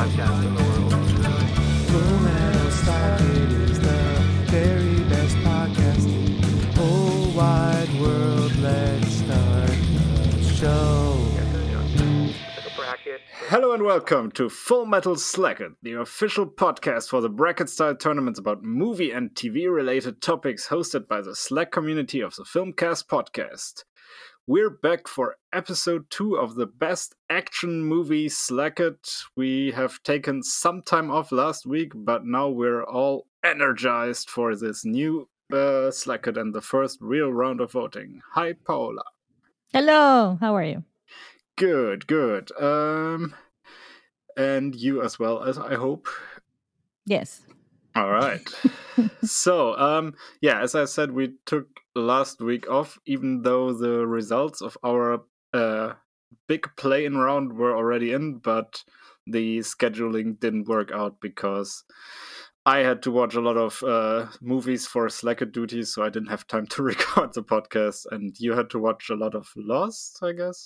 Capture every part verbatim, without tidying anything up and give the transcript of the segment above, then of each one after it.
podcast in the world. Full Metal Slugget is the very best podcast in the whole wide world. Let's start the show. Hello and welcome to Full Metal Slugget, the official podcast for the bracket-style tournaments about movie and T V-related topics hosted by the Slack community of the Filmcast podcast. We're back for episode two of the best action movie Slugget. We have taken some time off last week, but now we're all energized for this new uh, Slugget and the first real round of voting. Hi, Paola. Hello, how are you? Good, good. Um, and you as well, as I hope. Yes. All right. so, um, yeah, as I said, we took last week off, even though the results of our uh, big play-in round were already in, but the scheduling didn't work out because I had to watch a lot of uh, movies for Slacker duty, so I didn't have time to record the podcast, and you had to watch a lot of Lost, I guess?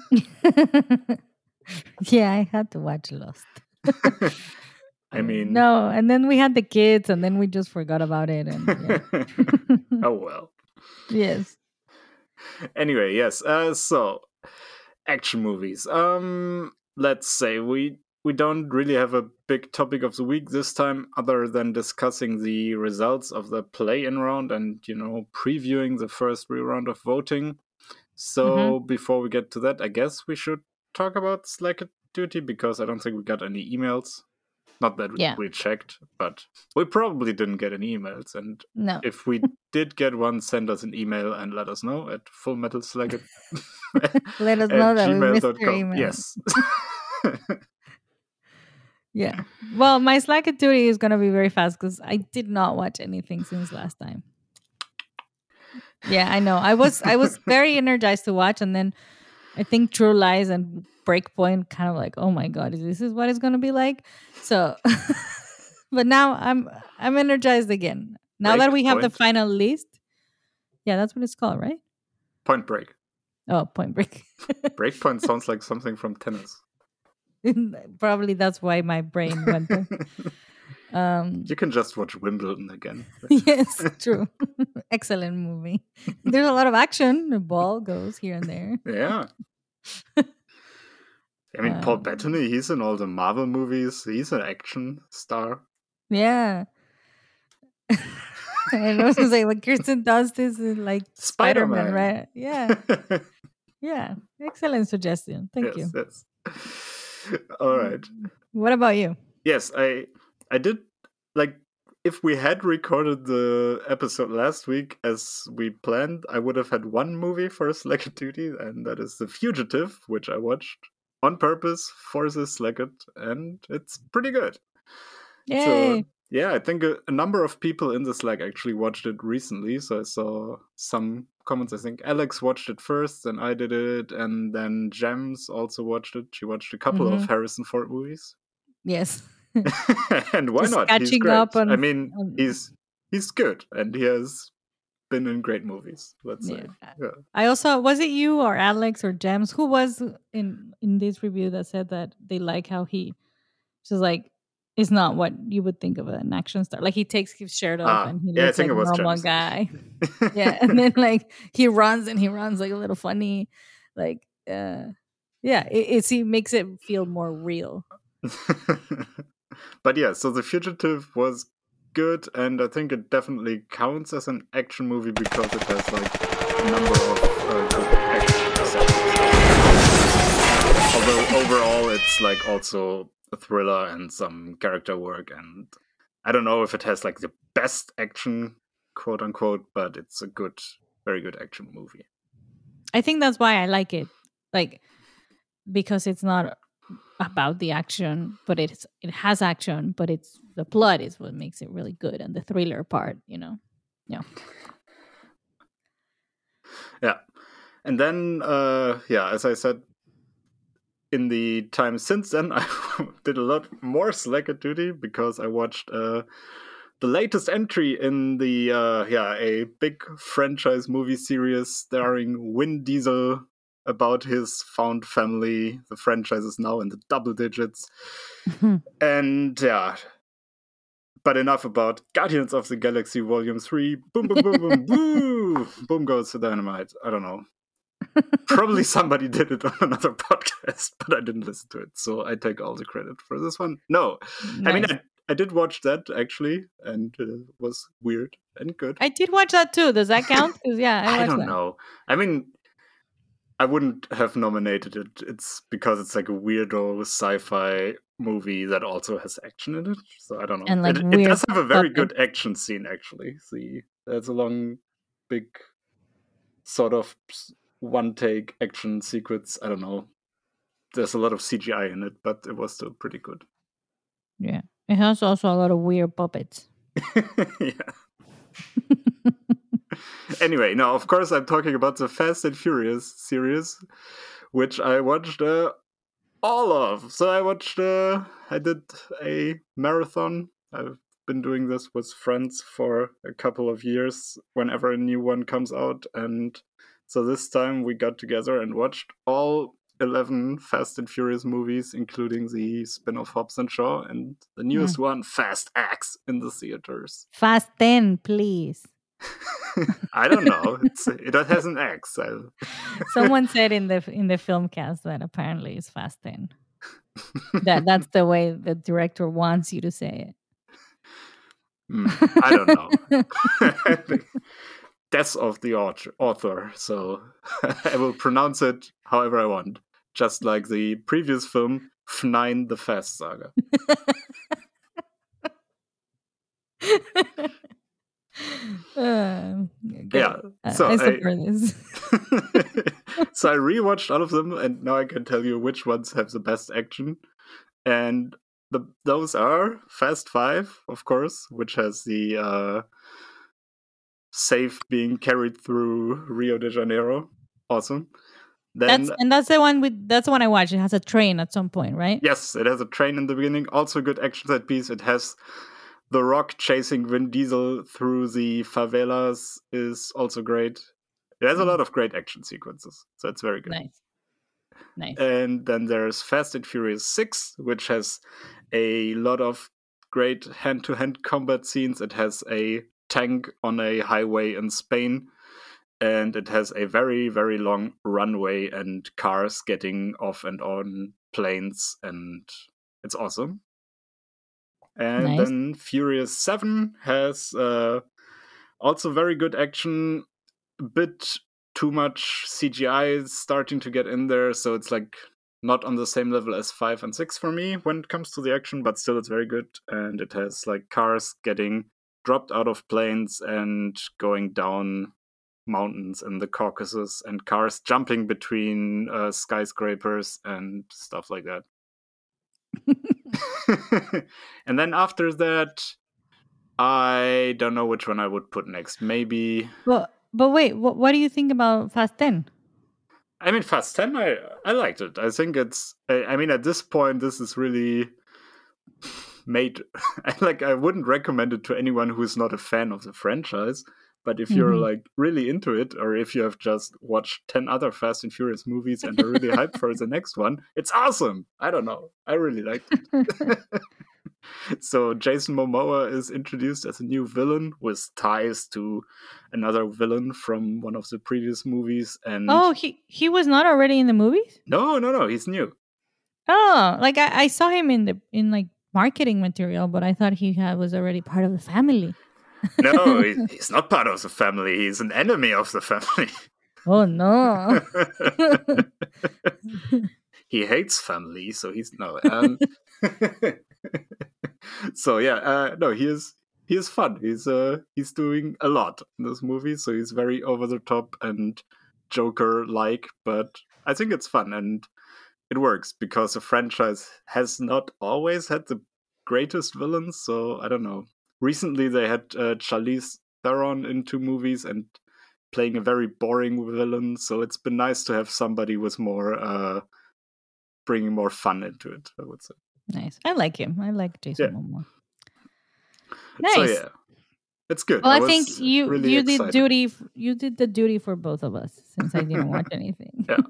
Yeah, I had to watch Lost. I mean... No, and then we had the kids, and then we just forgot about it. And yeah. Oh, well. Yes. Anyway, yes, uh, so, action movies. Um, let's say we... We don't really have a big topic of the week this time, other than discussing the results of the play-in round and, you know, previewing the first real round of voting. So mm-hmm. Before we get to that, I guess we should talk about Slacker duty, because I don't think we got any emails. Not that yeah. we checked, but we probably didn't get any emails. And no. if we did get one, send us an email and let us know at fullmetalslugget. Let us know that we missed your email. Yes. Yeah. Well, my Slacker duty is going to be very fast because I did not watch anything since last time. Yeah, I know. I was I was very energized to watch, and then I think True Lies and Breakpoint kind of like, oh my god, this is what it's going to be like. So, but now I'm I'm energized again. Now Break that we have point. The final list. Yeah, that's what it's called, right? Point Break. Oh, Point Break. Breakpoint sounds like something from tennis. Probably that's why my brain went there. Um, you can just watch Wimbledon again. Yes, true. Excellent movie. There's a lot of action. The ball goes here and there. Yeah. I mean, um, Paul Bettany, he's in all the Marvel movies. He's an action star. Yeah. I know to say, like, Kirsten Dunst is like Spider-Man, Spider-Man, right? Yeah. Yeah. Excellent suggestion. Thank yes, you. Yes. All right. What about you? Yes, I I did, like, if we had recorded the episode last week as we planned, I would have had one movie for Slacker duty, and that is The Fugitive, which I watched on purpose for the Slacker, and it's pretty good. Yay! So, yeah, I think a, a number of people in the Slack actually watched it recently, so I saw some comments. I think Alex watched it first, and I did it, and then Gems also watched it. She watched a couple mm-hmm. of Harrison Ford movies. Yes. And why Just not? Catching he's great. Up on, I mean, on... he's he's good, and he has been in great movies, let's say. Yeah. Yeah. I also, was it you or Alex or Gems? Who was in, in this review that said that they like how he just like, it's not what you would think of an action star. Like, he takes his shirt off ah, and he yeah, looks like a normal James. guy. Yeah, and then like he runs and he runs like a little funny, like uh, yeah, it, it's he makes it feel more real. But yeah, so The Fugitive was good, and I think it definitely counts as an action movie because it has like a number of uh, good action sequences. Although overall, it's like also a thriller and some character work, and I don't know if it has like the best action, quote unquote, but it's a good, very good action movie. I think that's why I like it, like, because it's not about the action, but it's it has action, but it's the plot is what makes it really good, and the thriller part, you know. Yeah. Yeah. And then uh yeah, as I said, in the time since then, I did a lot more Slacker duty because I watched uh, the latest entry in the uh, yeah a big franchise movie series starring Vin Diesel, about his found family. The franchise is now in the double digits. And yeah, but enough about Guardians of the Galaxy Volume three. Boom, boom, boom, boom, woo! Boom goes the dynamite. I don't know. Probably somebody did it on another podcast, but I didn't listen to it. So I take all the credit for this one. No, Nice. I mean, I, I did watch that actually, and it was weird and good. I did watch that too. Does that count? 'Cause, yeah, I, I watched don't that. know. I mean, I wouldn't have nominated it. It's because it's like a weirdo sci-fi movie that also has action in it. So I don't know. And, like, it, it weird does have a very puppets. good action scene, actually. See, there's a long, big, sort of one-take action sequence. I don't know. There's a lot of C G I in it, but it was still pretty good. Yeah. It has also a lot of weird puppets. Yeah. Anyway, now of course I'm talking about the Fast and Furious series, which I watched uh, all of. So I watched, uh, I did a marathon. I've been doing this with friends for a couple of years whenever a new one comes out. And so this time we got together and watched all eleven Fast and Furious movies, including the spin-off Hobbs and Shaw and the newest one, Fast X, in the theaters. Fast ten, please. I don't know. It's, it has an X. I... Someone said in the in the film cast that apparently it's Fast ten. that that's the way the director wants you to say it. Mm, I don't know. Death of the author, so I will pronounce it however I want, just like the previous film, F nine: The Fast Saga. uh, Yeah, so I, I I, support this. so I rewatched all of them, and now I can tell you which ones have the best action. And the those are Fast Five, of course, which has the uh, safe being carried through Rio de Janeiro. Awesome. Then, that's and that's the one with that's the one I watched. It has a train at some point, right? Yes, it has a train in the beginning. Also, good action set piece. It has The Rock chasing Vin Diesel through the favelas. Is also great. It has a lot of great action sequences, so it's very good. Nice, nice. And then there's Fast and Furious six, which has a lot of great hand-to-hand combat scenes. It has a tank on a highway in Spain, and it has a very, very long runway and cars getting off and on planes, and it's awesome. And Nice. then Furious seven has uh, also very good action, a bit too much C G I starting to get in there, so it's like not on the same level as five and six for me when it comes to the action, but still it's very good. And it has like cars getting dropped out of planes and going down mountains in the Caucasus, and cars jumping between uh, skyscrapers and stuff like that. And then after that, I don't know which one I would put next. Maybe. But but wait, what what do you think about Fast ten? I mean, Fast ten, I, I liked it. I think it's, I, I mean, at this point, this is really made, like, I wouldn't recommend it to anyone who is not a fan of the franchise. But if you're, Mhm. like, really into it, or if you have just watched ten other Fast and Furious movies and are really hyped for the next one, it's awesome. I don't know. I really liked it. So Jason Momoa is introduced as a new villain with ties to another villain from one of the previous movies. And Oh, he he was not already in the movies? no, no, no, he's new. Oh, like I, I saw him in the in like marketing material, but I thought he had, was already part of the family. No, he- he's not part of the family. He's an enemy of the family. Oh no. He hates family, so he's no. Um, so yeah, uh, no, he is he is fun. He's uh he's doing a lot in this movie, so he's very over the top and Joker like, but I think it's fun and it works because the franchise has not always had the greatest villains. So I don't know. Recently, they had uh, Charlize Theron in two movies and playing a very boring villain. So it's been nice to have somebody with more, uh, bringing more fun into it, I would say. Nice. I like him. I like Jason Yeah. Momoa. So Nice. yeah, it's good. Well, I I think was you really you did excited. duty. f- You did the duty for both of us since I didn't watch anything. Yeah.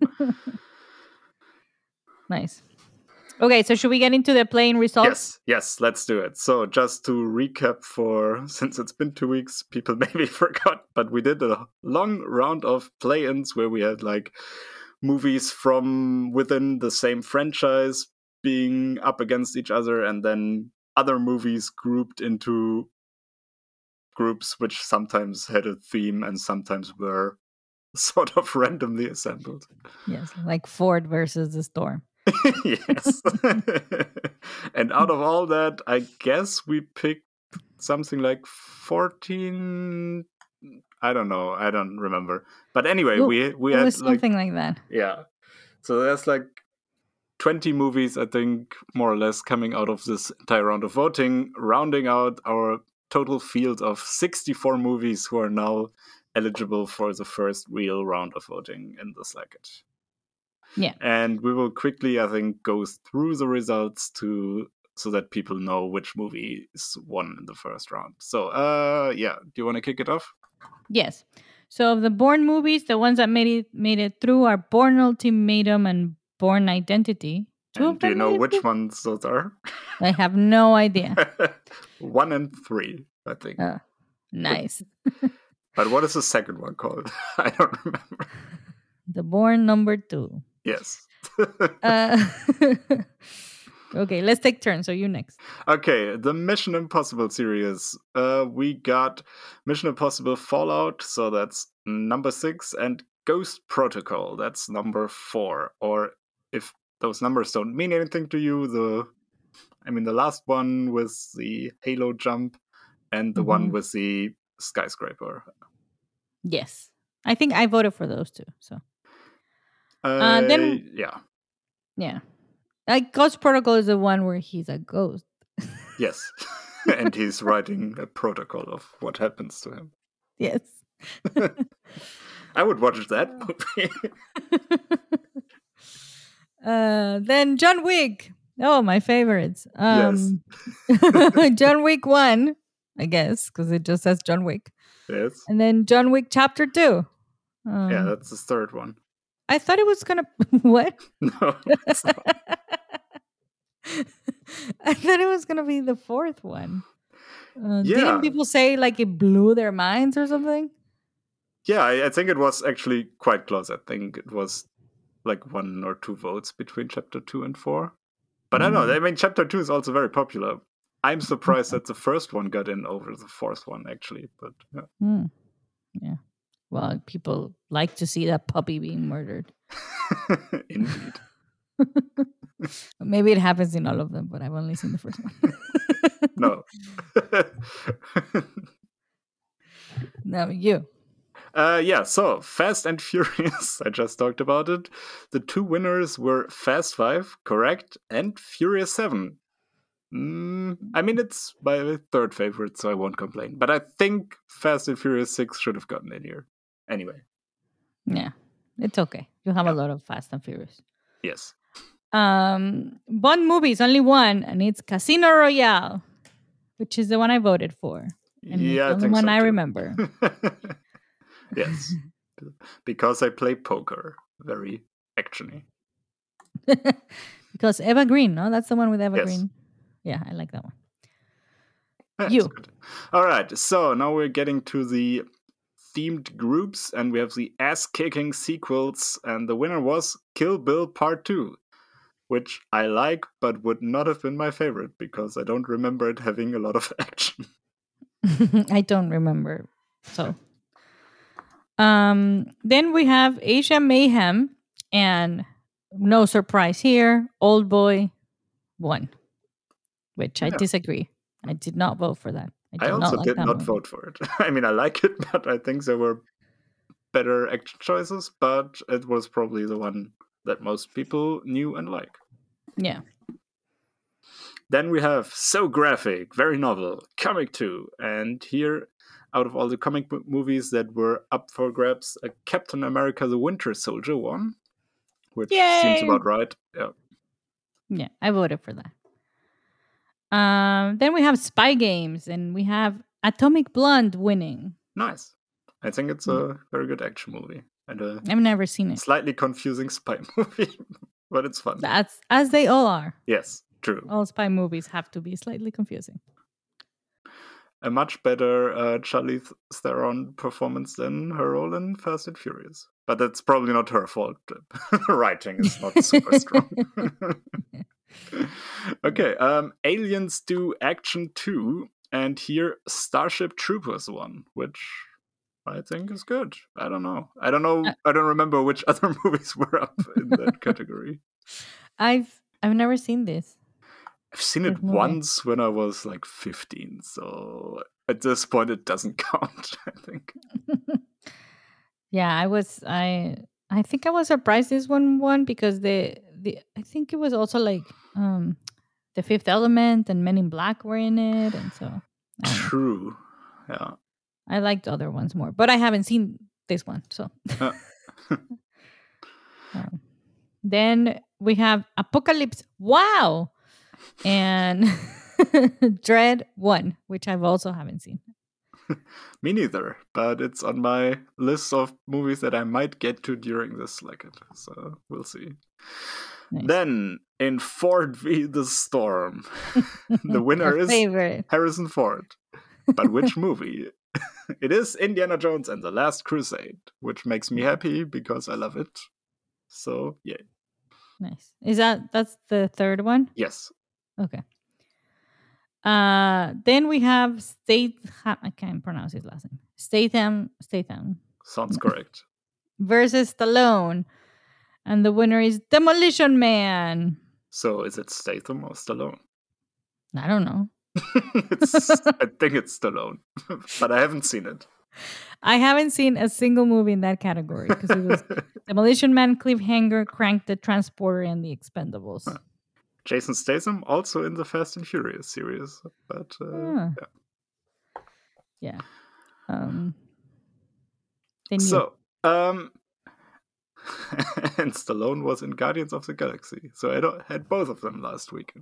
Nice. Okay, so should we get into the playing results? Yes, yes, let's do it. So, just to recap, for since it's been two weeks, people maybe forgot, but we did a long round of play-ins where we had like movies from within the same franchise being up against each other, and then other movies grouped into groups which sometimes had a theme and sometimes were sort of randomly assembled. Yes, like Ford versus the Storm. Yes. And out of all that, I guess we picked something like fourteen. I don't know. I don't remember. But anyway, Well, we we it had was like something like that. yeah. So there's like twenty movies, I think, more or less, coming out of this entire round of voting, rounding out our total field of sixty-four movies who are now eligible for the first real round of voting in the Slacket. Yeah. And we will quickly, I think, go through the results to so that people know which movie is won in the first round. So, uh, yeah, do you want to kick it off? Yes. So of the Bourne movies, the ones that made it made it through are Bourne Ultimatum and Bourne Identity. Two And of do you them know made it which through? ones those are? I have no idea. One and three, I think. Oh, nice. But what is the second one called? I don't remember. The Bourne number two. Yes. Uh, okay, let's take turns. So you next. Okay, the Mission Impossible series. Uh, we got Mission Impossible Fallout, so that's number six, and Ghost Protocol, that's number four. Or if those numbers don't mean anything to you, the I mean the last one with the Halo jump and the one Mhm. with the skyscraper. Yes, I think I voted for those two. So Uh, then- yeah, yeah, like Ghost Protocol is the one where he's a ghost. yes. And he's writing a protocol of what happens to him. Yes. I would watch that movie. uh, then John Wick. Oh, my favorites. Yes. Um, John Wick one, I guess, because it just says John Wick, Yes. and then John Wick Chapter two. Um, Yeah, that's the third one. I thought it was gonna what? No, it's not. I thought it was gonna be the fourth one. Uh, Yeah. Didn't people say like it blew their minds or something? Yeah, I, I think it was actually quite close. I think it was like one or two votes between chapter two and four. But I don't know. I mean, chapter two is also very popular. I'm surprised that the first one got in over the fourth one, actually. But yeah. Hmm. Yeah. Well, people like to see that puppy being murdered. Indeed. Maybe it happens in all of them, but I've only seen the first one. No. No, you. Uh, yeah, so Fast and Furious, I just talked about it. The two winners were Fast five, correct, and Furious seven. Mm, I mean, it's my third favorite, so I won't complain. But I think Fast and Furious six should have gotten in here. Anyway, Yeah, it's okay. You have Yeah. a lot of Fast and Furious. yes. Um, Bond movies, only one, and it's Casino Royale, which is the one I voted for. And Yeah, I it's the only think one so I too. remember. Yes. Because I play poker. Very actiony. Because Eva Green, no? That's the one with Eva Yes. Green. Yeah, I like that one. That's You. good. All right, so now we're getting to the themed groups, and we have the ass-kicking sequels, and the winner was Kill Bill Part two, which I like, but would not have been my favorite, because I don't remember it having a lot of action. I don't remember. So, um, then we have Asia Mayhem, and no surprise here, Old Boy won, which I Yeah. disagree. I did not vote for that. I, I did also not like did that not movie. vote for it. I mean, I like it, but I think there were better action choices, but it was probably the one that most people knew and like. Yeah. Then we have So Graphic, very novel, Comic two. And here, out of all the comic book movies that were up for grabs, uh, Captain America the Winter Soldier won, which Yay! seems about right. Yeah. Yeah, I voted for that. Um, then we have Spy Games, and we have Atomic Blonde winning. Nice. I think it's a very good action movie and a I've never seen it. slightly confusing spy movie, but it's fun. That's as they all are. Yes, true. All spy movies have to be slightly confusing. A much better uh, Charlize Theron performance than her role in Fast and Furious. But that's probably not her fault. The writing is not super strong. Okay, um, Aliens do Action two, and here Starship Troopers one, which I think is good. I don't know. I don't know. Uh, I don't remember which other movies were up in that category. I've I've never seen this. I've seen it Good movie. once when I was like fifteen, so at this point it doesn't count, I think. Yeah, I was I I think I was surprised this one won because the the I think it was also like um The Fifth Element and Men in Black were in it, and so I don't know. True. Yeah. I liked other ones more, but I haven't seen this one. So Uh, um, then we have Apocalypse Wow and Dread One, which I've also haven't seen. Me neither, but it's on my list of movies that I might get to during this Slacket, so we'll see. Nice. Then, in Ford v. The Storm, the winner Our is favorite. Harrison Ford. But which movie? It is Indiana Jones and the Last Crusade, which makes me happy because I love it. So, yeah. Nice. Is that that's the third one? Yes. Okay. Uh, then we have State. I can't pronounce his last name. Statham. Statham Sounds correct. versus Stallone, and the winner is Demolition Man. So, is it Statham or Stallone? I don't know. it's, I think it's Stallone, but I haven't seen it. I haven't seen a single movie in that category because it was Demolition Man, Cliffhanger, Crank the Transporter, and The Expendables. Huh. Jason Statham also in the Fast and Furious series, but uh, Ah. yeah. Yeah. Um, then you. So, um, and Stallone was in Guardians of the Galaxy, so I don't, had both of them last weekend.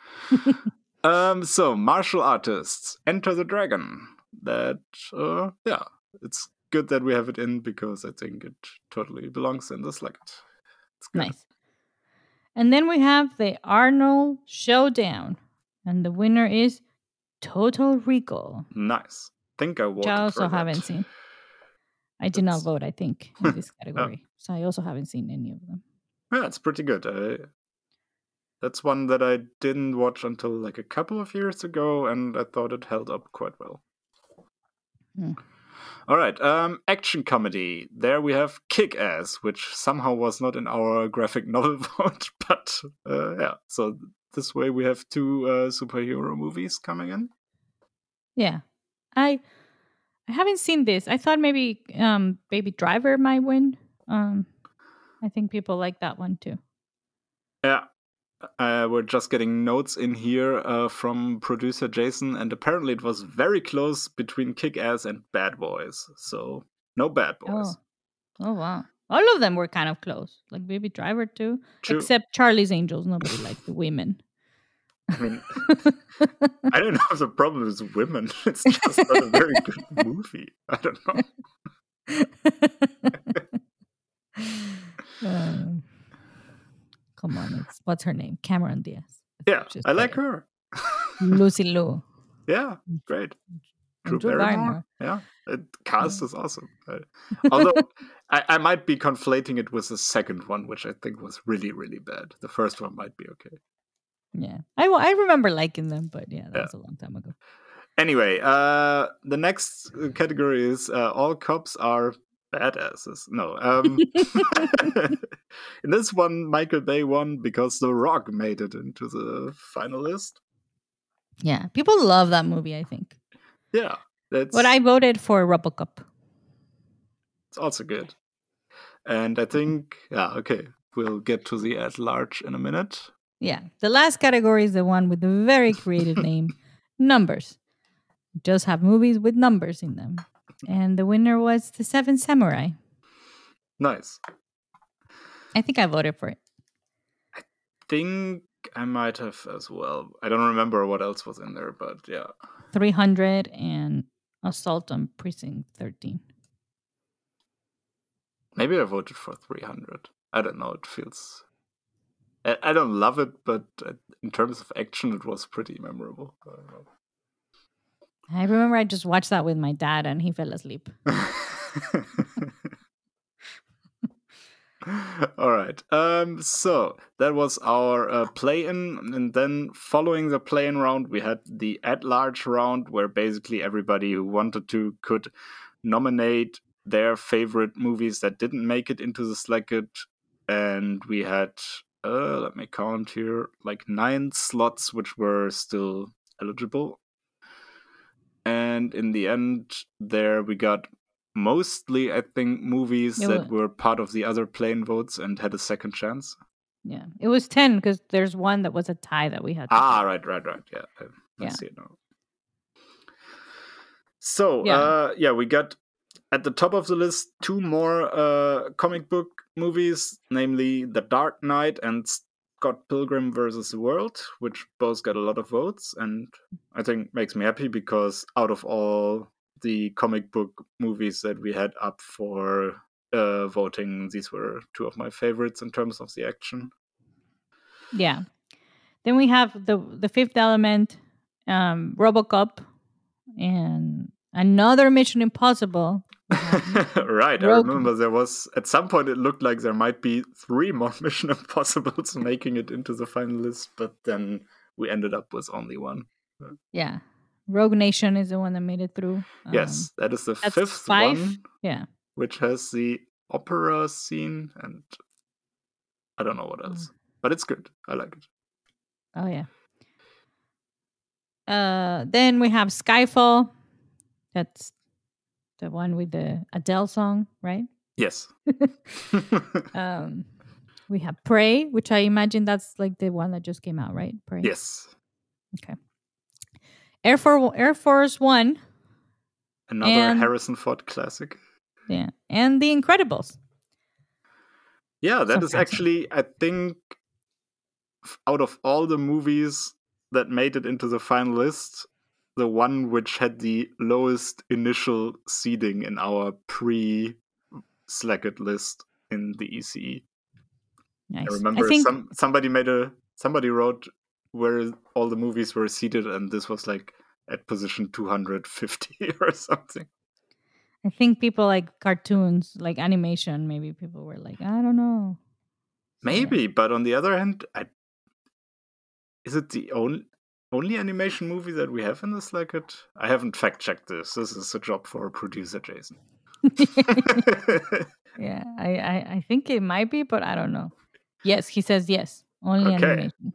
um, so martial artists, Enter the Dragon. That, uh, yeah, it's good that we have it in because I think it totally belongs in the Slacket. It's good. Nice. And then we have the Arnold Showdown, and the winner is Total Recall, Nice. Think I which voted I for also that. haven't seen. I did not That's- vote, I think, in this category. So I also haven't seen any of them. Yeah, it's pretty good. I, that's one that I didn't watch until like a couple of years ago, and I thought it held up quite well. Hmm. All right, um, action comedy. There we have Kick-Ass, which somehow was not in our graphic novel vote, but uh, yeah. So this way we have two uh, superhero movies coming in. Yeah. I I haven't seen this. I thought maybe um, Baby Driver might win. Um, I think people like that one too. Yeah. Uh, we're just getting notes in here uh, from producer Jason, and apparently it was very close between Kick-Ass and Bad Boys. So no Bad Boys. Oh. Oh, wow. All of them were kind of close. Like Baby Driver too. True. Except Charlie's Angels. Nobody liked the women. I mean, I don't know if the problem is women. It's just not a very good movie. I don't know. Um, come on. It's, what's her name? Cameron Diaz. Yeah, She's I like great. her. Lucy Liu. Yeah, great. Drew And Drew Barrymore. Barrymore. Yeah, the cast is awesome. Uh, although I, I might be conflating it with the second one, which I think was really, really bad. The first one might be okay. Yeah. I, wa- I remember liking them, but yeah, that Yeah. was a long time ago. Anyway, uh, the next category is uh, all cops are badasses. No. Um, in this one, Michael Bay won because The Rock made it into the finalist. Yeah. People love that movie, I think. Yeah, that's But I voted for Robocop. it's also good. And I think, yeah, okay, we'll get to the at large in a minute. Yeah. The last category is the one with the very creative name, Numbers. Just have movies with numbers in them. And the winner was The Seven Samurai. Nice. I think I voted for it. Think I might have as well. I don't remember what else was in there, but yeah. three hundred Assault on Precinct thirteen. Maybe I voted for three hundred. I don't know. It feels. I, I don't love it, but uh, in terms of action, it was pretty memorable. I don't know. I remember I just watched that with my dad and he fell asleep. All right. Um. So that was our uh, play-in, and then following the play-in round, we had the at-large round, where basically everybody who wanted to could nominate their favorite movies that didn't make it into the Slacket, and we had uh, let me count here, like nine slots which were still eligible. And in the end, there we got mostly, I think, movies It that wa- were part of the other play-in votes and had a second chance. Yeah. It was ten because there's one that was a tie that we had to Ah, pick. right, right, right. Yeah, I, I Yeah. see it now. So, Yeah. uh, yeah, we got at the top of the list two more uh, comic book movies, namely The Dark Knight and Scott Pilgrim versus the World, which both got a lot of votes, and I think makes me happy because out of all the comic book movies that we had up for uh, voting, these were two of my favorites in terms of the action. Yeah. Then we have the the Fifth Element, um, RoboCop, and another Mission Impossible. We have Right, I Rogue- remember there was at some point it looked like there might be three more Mission Impossibles making it into the final list, but then we ended up with only one. Yeah. Rogue Nation is the one that made it through. Um, Yes, that is the that's fifth five. one, Yeah. which has the opera scene, and I don't know what else, but it's good. I like it. Oh yeah. Uh, then we have Skyfall. That's the one with the Adele song, right? Yes. Um, we have Prey, which I imagine that's like the one that just came out, right? Prey. Yes. Okay. Air Force Air Force One. Another And- Harrison Ford classic. Yeah, and The Incredibles. Yeah, that Some is fancy. actually, I think, f- out of all the movies that made it into the final list, the one which had the lowest initial seeding in our pre-Slacket list in the E C E. Nice. I remember think some somebody made a somebody wrote where all the movies were seated, and this was like at position two hundred fifty or something. I think people like cartoons, like animation. Maybe people were like, I don't know. So, yeah. Maybe, but on the other hand, I, is it the only only animation movie that we have in the Slacket? I haven't fact checked this. This is a job for producer Jason. Yeah, I, I I think it might be, but I don't know. Yes, he says yes. Only Okay. animation.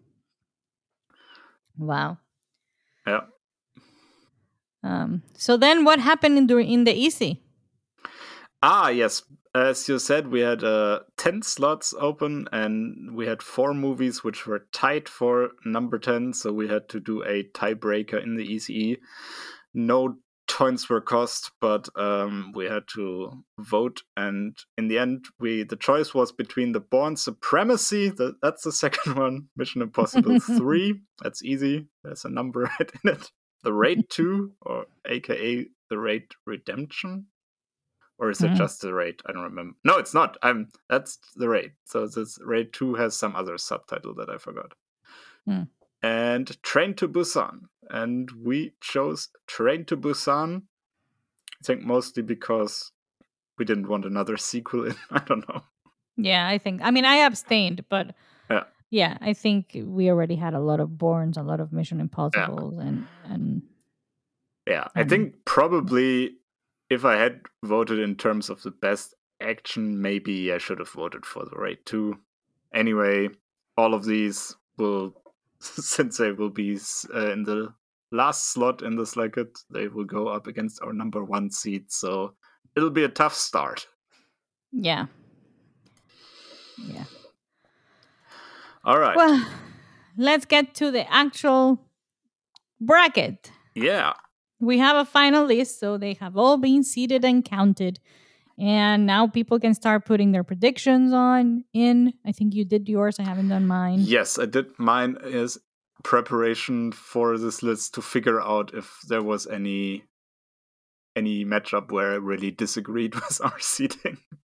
Wow. Yeah. Um. So then, what happened in the in the E C? Ah, yes. As you said, we had uh, ten slots open, and we had four movies which were tied for number ten, so we had to do a tiebreaker in the E C E. No points were cost, but um, we had to vote, and in the end, we the choice was between The Bourne Supremacy, the, that's the second one, Mission Impossible three, that's easy, there's a number right in it, The Raid two, or aka The Raid Redemption. Or is it Mm. just the Raid? I don't remember. No, it's not. I'm that's the Raid. So this Raid two has some other subtitle that I forgot. Mm. And Train to Busan. And we chose Train to Busan. I think mostly because we didn't want another sequel in. I don't know. Yeah, I think. I mean, I abstained, but Yeah. yeah, I think we already had a lot of Bournes, a lot of Mission Impossibles, and and Yeah, I Um, think probably if I had voted in terms of the best action, maybe I should have voted for the Raid two. Anyway, all of these will, since they will be uh, in the last slot in the Slacket, they will go up against our number one seed, so it'll be a tough start. yeah, yeah. All right. Well, let's get to the actual bracket. Yeah. We have a final list, so they have all been seated and counted. And now people can start putting their predictions on in. I think you did yours. I haven't done mine. Yes, I did mine as preparation for this list to figure out if there was any any matchup where I really disagreed with our seating.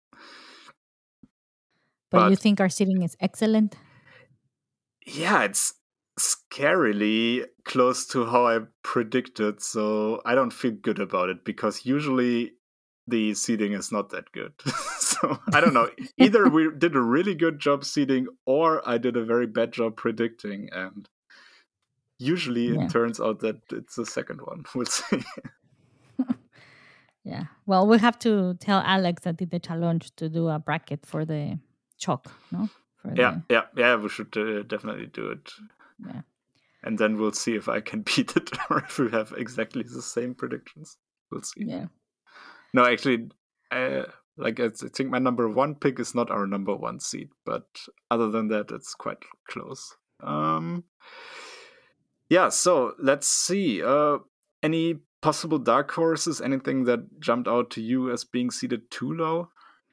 But, But- you think our seating is excellent? Yeah, it's scarily close to how I predicted, so I don't feel good about it because usually the seeding is not that good. So I don't know. Either we did a really good job seeding or I did a very bad job predicting, and usually Yeah. it turns out that it's the second one. We'll see. Yeah. Well, we have to tell Alex that did the challenge to do a bracket for the chalk, no? For Yeah, the, yeah, yeah, we should uh, definitely do it. yeah. And then we'll see if I can beat it or if we have exactly the same predictions. We'll see. Yeah. No, actually, uh, like I think my number one pick is not our number one seed, but other than that, it's quite close. Um, yeah, so let's see. Uh, any possible dark horses? Anything that jumped out to you as being seated too low?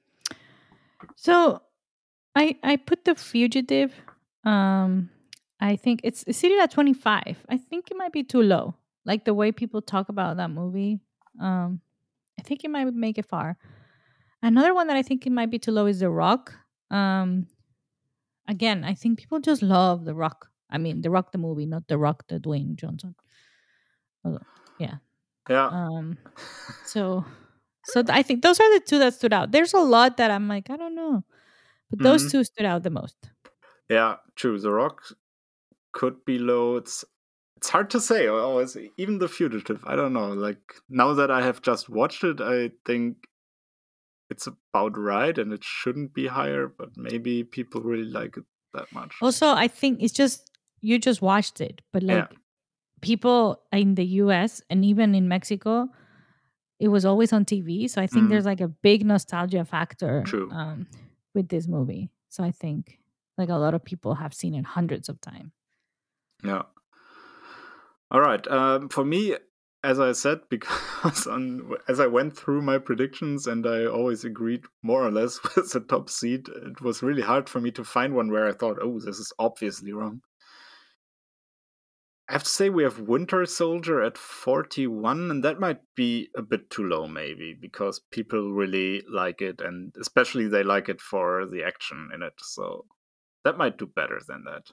So I I put The Fugitive. Um, I think it's, it's seated at twenty-five. I think it might be too low. Like the way people talk about that movie. Um, I think it might make it far. Another one that I think it might be too low is The Rock. Um, again, I think people just love The Rock. I mean, The Rock the movie, not The Rock the Dwayne Johnson. Although, yeah. Yeah. Um, so so th- I think those are the two that stood out. There's a lot that I'm like, I don't know. But those Mhm. two stood out the most. Yeah, true. The Rock could be low. It's it's hard to say. Always, even The Fugitive. I don't know. Like now that I have just watched it, I think it's about right, and it shouldn't be higher. But maybe people really like it that much. Also, I think it's just you just watched it, but like Yeah. people in the U S and even in Mexico, it was always on T V. So I think Mm. there's like a big nostalgia factor True. um, with this movie. So I think like a lot of people have seen it hundreds of times. Yeah. All right. Um, for me, as I said, because on, as I went through my predictions and I always agreed more or less with the top seed, it was really hard for me to find one where I thought, oh, this is obviously wrong. I have to say we have Winter Soldier at forty-one, and that might be a bit too low, maybe, because people really like it, and especially they like it for the action in it. So that might do better than that.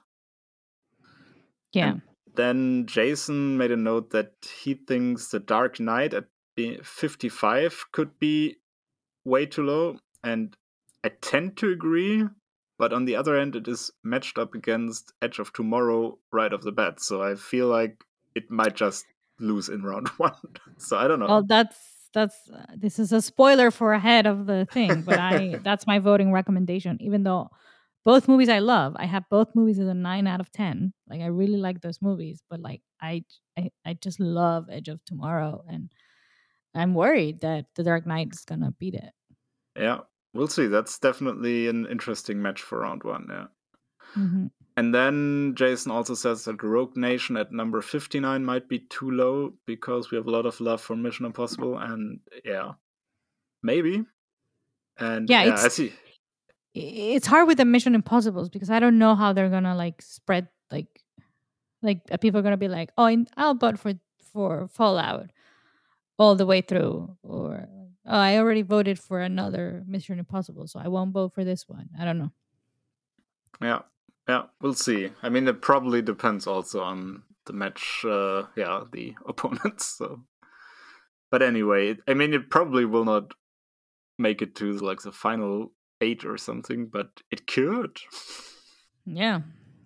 Yeah. And then Jason made a note that he thinks The Dark Knight at be- fifty-five could be way too low, and I tend to agree. But on the other end, it is matched up against Edge of Tomorrow right off the bat. So I feel like it might just lose in round one. So I don't know. Well, that's that's uh, this is a spoiler for ahead of the thing, but I that's my voting recommendation. Even though both movies I love, I have both movies as a nine out of ten. Like I really like those movies, but like I I, I just love Edge of Tomorrow, and I'm worried that The Dark Knight is gonna beat it. Yeah, we'll see. That's definitely an interesting match for round one. Yeah. hmm And then Jason also says that Rogue Nation at number fifty-nine might be too low because we have a lot of love for Mission Impossible. And yeah, maybe. And Yeah, yeah, it's- I see. I- It's hard with the Mission Impossibles because I don't know how they're gonna like spread like like uh, people are gonna be like, oh, in- I'll vote for for Fallout all the way through, or oh, I already voted for another Mission Impossible, so I won't vote for this one. I don't know. Yeah, yeah, we'll see. I mean, it probably depends also on the match. Uh, yeah, the opponents. So, but anyway, it, I mean, it probably will not make it to like the final eight or something, but it could. Yeah.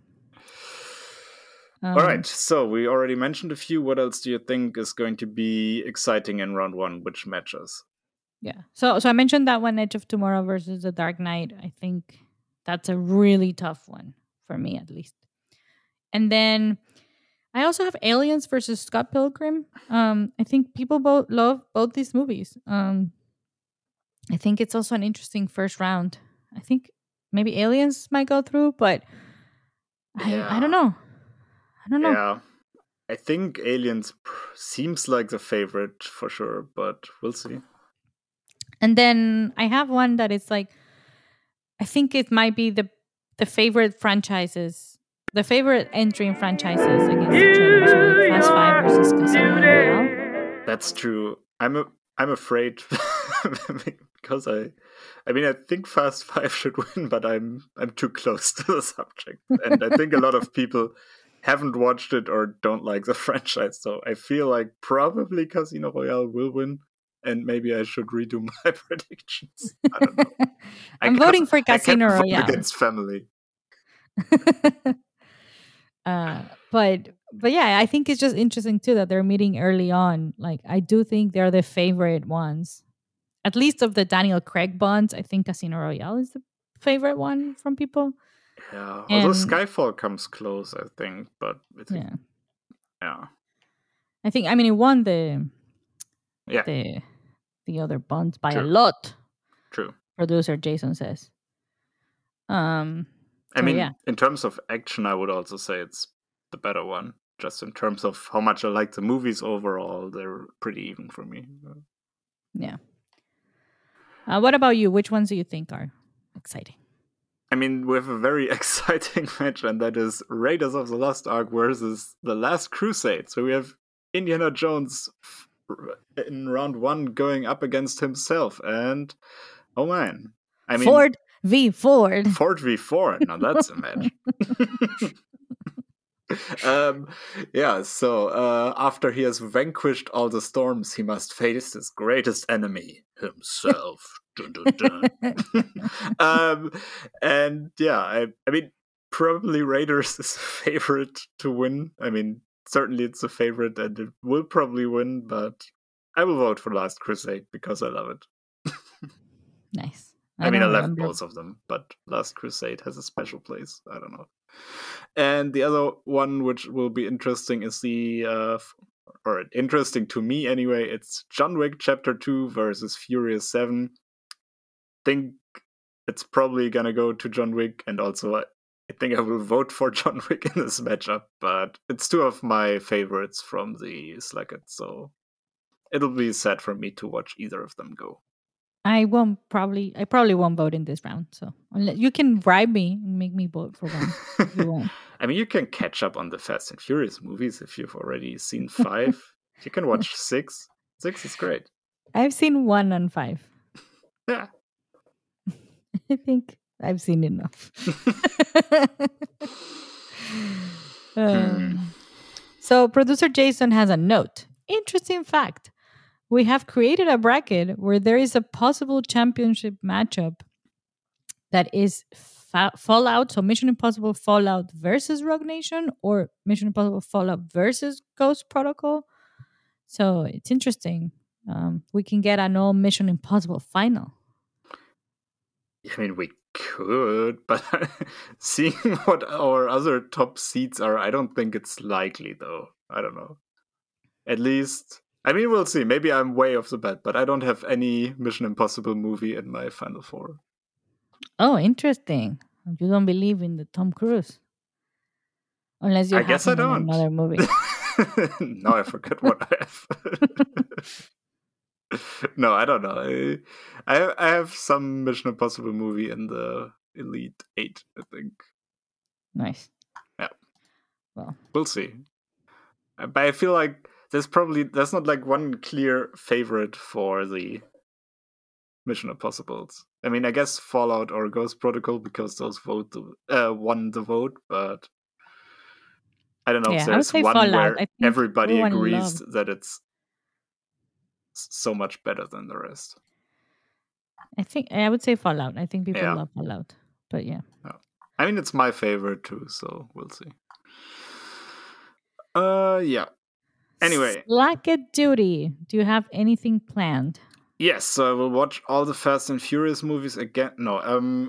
All Um, right, so we already mentioned a few. What else do you think is going to be exciting in round one? Which matches? Yeah. So so I mentioned that one, Edge of Tomorrow versus The Dark Knight. I think that's a really tough one for me, at least. And then I also have Aliens versus Scott Pilgrim. Um, I think people both love both these movies. Um, I think it's also an interesting first round. I think maybe Aliens might go through, but I, I don't know. I don't know. Yeah, I think Aliens pr- seems like the favorite for sure, but we'll see. And then I have one that is like, I think it might be the the favorite franchises, the favorite entry in franchises against each other. So like Fast Five versus Casino Royale. That's true. I'm a, I'm afraid because I, I mean, I think Fast Five should win, but I'm I'm too close to the subject, and I think a lot of people haven't watched it or don't like the franchise. So I feel like probably Casino Royale will win, and maybe I should redo my predictions. I don't know. I'm I voting for I can't Casino vote Royale. against family. uh, but but yeah, I think it's just interesting too that they're meeting early on. Like I do think they're the favorite ones, at least of the Daniel Craig bonds. I think Casino Royale is the favorite one from people. Yeah, although And Skyfall comes close, I think, but I think, yeah, yeah, I think I mean it won the yeah, the the other bonds by a true, lot. true. Producer Jason says. Um. I So mean, yeah, in terms of action, I would also say it's the better one. Just in terms of how much I like the movies overall, they're pretty even for me. yeah. Uh, what about you? Which ones do you think are exciting? I mean, we have a very exciting match, and that is Raiders of the Lost Ark versus The Last Crusade. So we have Indiana Jones in round one going up against himself, and oh man, I mean, Ford v Ford. Ford v Ford. Now that's a match. um, yeah, so uh, after he has vanquished all the storms, he must face his greatest enemy, himself. Dun, dun, dun. um, and yeah, I, I mean, probably Raiders is a favorite to win. I mean, certainly it's a favorite and it will probably win, but I will vote for Last Crusade because I love it. Nice. I, I mean, I love remember. both of them, but Last Crusade has a special place. I don't know. And the other one, which will be interesting, is the, uh, or interesting to me anyway, it's John Wick Chapter two versus Furious seven. Think it's probably gonna go to John Wick, and also I think I will vote for John Wick in this matchup, but it's two of my favorites from the Slacket, so it'll be sad for me to watch either of them go. I won't probably. I probably won't vote in this round. So unless, you can bribe me and make me vote for one. If you want. I mean, you can catch up on the Fast and Furious movies if you've already seen five. You can watch six. Six is great. I've seen one and five. Yeah. I think I've seen enough. um, hmm. So producer Jason has a note. Interesting fact. We have created a bracket where there is a possible championship matchup that is fa- Fallout, so Mission Impossible Fallout versus Rogue Nation, or Mission Impossible Fallout versus Ghost Protocol. So it's interesting. Um, we can get an all Mission Impossible final. I mean, we could, but seeing what our other top seeds are, I don't think it's likely, though. I don't know. At least, I mean, we'll see. Maybe I'm way off the bet, but I don't have any Mission Impossible movie in my Final Four. Oh, interesting. You don't believe in the Tom Cruise. Unless you I have guess I him in don't. another movie. No, I forget what I have. No, I don't know. I, I I have some Mission Impossible movie in the Elite Eight, I think. Nice. Yeah. Well, we'll see. But I feel like there's probably there's not like one clear favorite for the Mission Impossibles. I mean, I guess Fallout or Ghost Protocol because those vote the, uh, won the vote, but I don't know yeah, if I would there's say one Fallout. where I think everybody everyone agrees loved. that it's so much better than the rest. I think I would say Fallout. I think people Yeah. love Fallout, but yeah. No. I mean, it's my favorite too, so we'll see. Uh, yeah. Anyway, Slack at duty. Do you have anything planned? yes, so I will watch all the Fast and Furious movies again. No, um,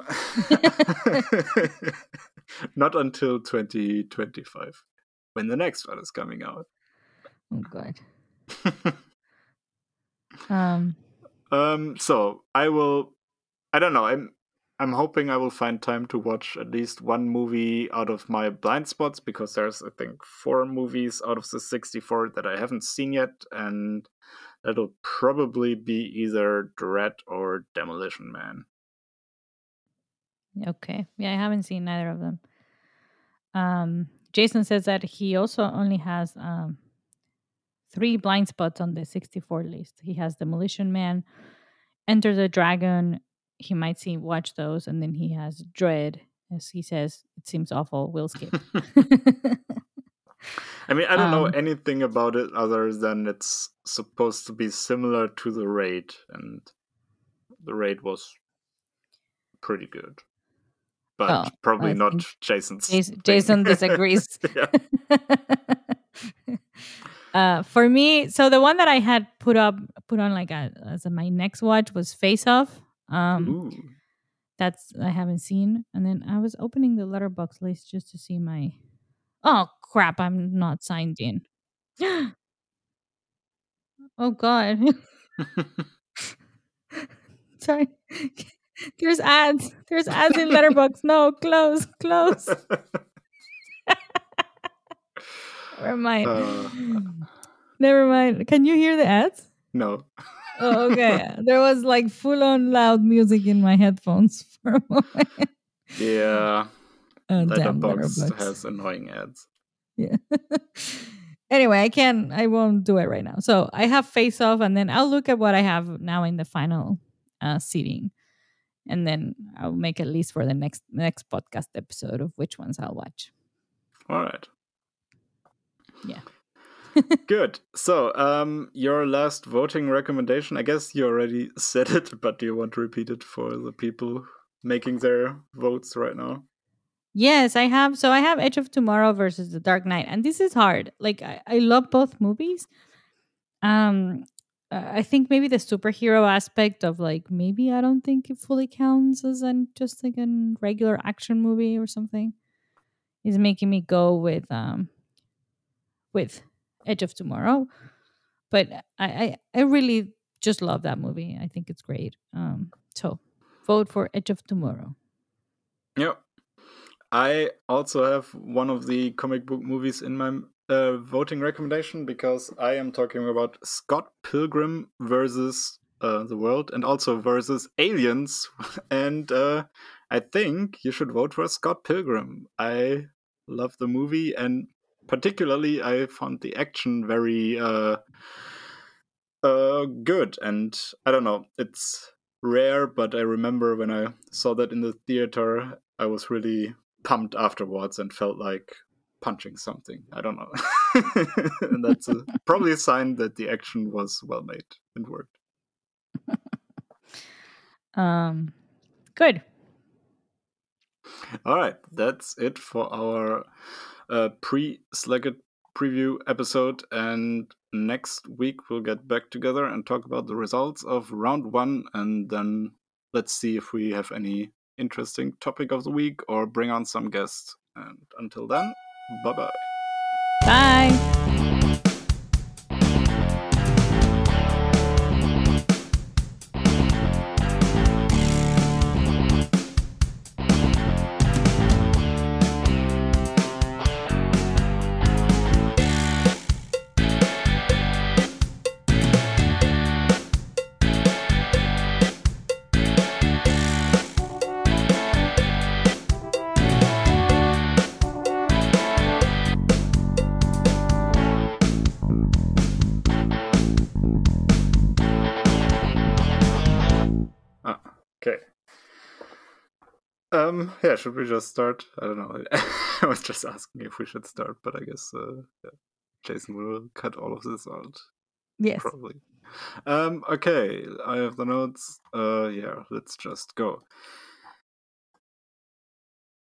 not until twenty twenty-five, when the next one is coming out. Oh God. um. um. So I will. I don't know. I'm. I'm hoping I will find time to watch at least one movie out of my blind spots because there's, I think, four movies out of the sixty-four that I haven't seen yet, and that'll probably be either Dread or Demolition Man. Okay. Yeah, I haven't seen either of them. Um, Jason says that he also only has um three blind spots on the sixty-four list. He has Demolition Man, Enter the Dragon. He might see watch those, and then he has Dread. As he says, it seems awful. We'll skip. I mean, I don't know Um, anything about it other than it's supposed to be similar to the Raid, and the Raid was pretty good, but Oh, probably I not think Jason's. Jason, thing. Jason disagrees. Yeah. uh, for me, so the one that I had put up, put on like a, as a, my next watch was Face Off. Um, Ooh. that's I haven't seen, and then I was opening the letterbox list just to see my. Oh crap! I'm not signed in. Oh god. Sorry. There's ads. There's ads in letterbox. No, close, close. Never mind. Uh. Never mind. Can you hear the ads? No. Oh, okay. There was like full on loud music in my headphones for a moment. Yeah. Oh, damn Letterboxd letterbox. has annoying ads. Yeah. Anyway, I can I won't do it right now. So I have Face Off, and then I'll look at what I have now in the final uh, seating, and then I'll make a list for the next next podcast episode of which ones I'll watch. All right. Yeah. Good. So, um, your last voting recommendation, I guess you already said it, but do you want to repeat it for the people making their votes right now? Yes, I have. So I have Edge of Tomorrow versus The Dark Knight, and this is hard. Like I, I love both movies. Um, uh, I think maybe the superhero aspect of like maybe I don't think it fully counts as an just like a regular action movie or something is making me go with um with Edge of Tomorrow. But I I, I really just love that movie. I think it's great. Um, so vote for Edge of Tomorrow. Yep. I also have one of the comic book movies in my uh, voting recommendation because I am talking about Scott Pilgrim versus uh, the World and also versus Aliens. And uh, I think you should vote for Scott Pilgrim. I love the movie, and particularly I found the action very uh, uh, good. And I don't know, it's rare, but I remember when I saw that in the theater, I was really pumped afterwards and felt like punching something. I don't know. And that's a, probably a sign that the action was well made and worked. Um, good. All right, that's it for our uh, pre-Slacked preview episode. And next week we'll get back together and talk about the results of round one, and then let's see if we have any interesting topic of the week or bring on some guests. And until then, bye-bye. Bye. Ah, okay. Um, yeah, should we just start? I don't know. I was just asking if we should start, but I guess uh, yeah. Jason will cut all of this out. Yes. Probably. Um, okay, I have the notes. Uh, yeah, let's just go.